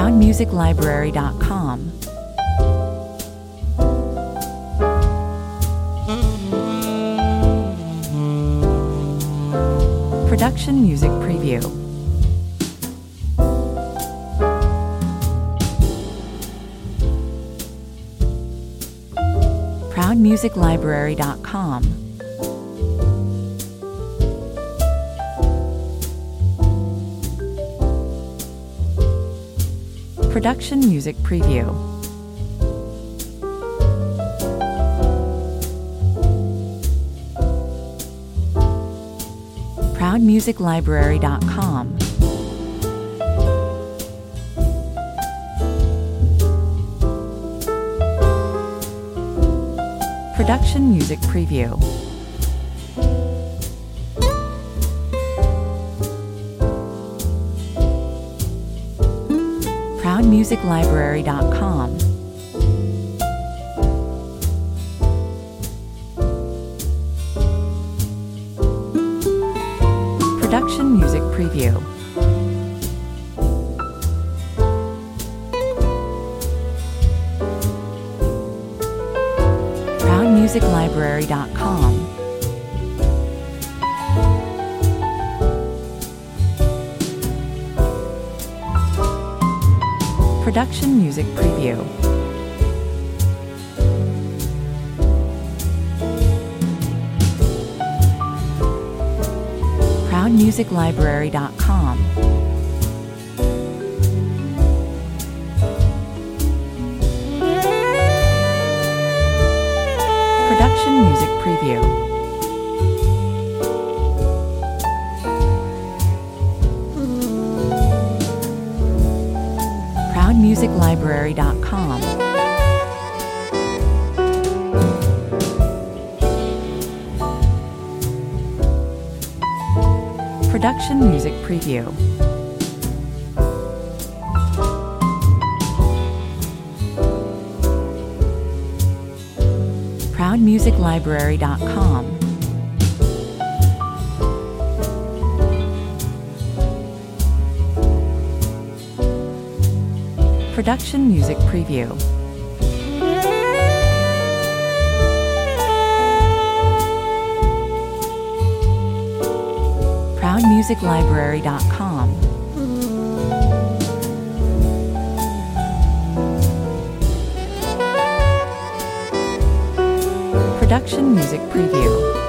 ProudMusicLibrary.com. Production Music Preview. ProudMusicLibrary.com. Production Music Preview. ProudMusicLibrary.com. Production Music Preview. ProudMusicLibrary.com. Production Music Preview. ProudMusicLibrary.com. Production Music Preview. ProudMusicLibrary.com. Production Music Preview. ProudMusicLibrary.com. Production Music Preview. ProudMusicLibrary.com. Production Music Preview. ProudMusicLibrary.com. Production Music Preview.